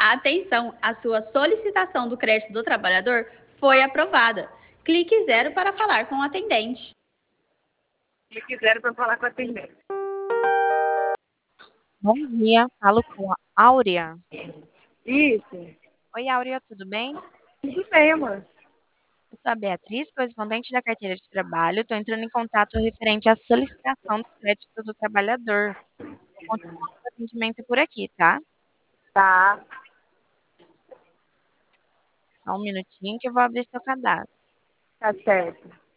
Atenção, a sua solicitação do crédito do trabalhador foi aprovada. Clique zero para falar com o atendente. Se quiser para falar com a atendente. Bom dia, falo com a Áurea. Isso. Oi, Áurea, tudo bem? Tudo bem, amor. Eu sou a Beatriz, correspondente da carteira de trabalho. Estou entrando em contato referente à solicitação do crédito do trabalhador. Vou continuar o atendimento por aqui, tá? Tá. Só um minutinho que eu vou abrir seu cadastro. Tá certo.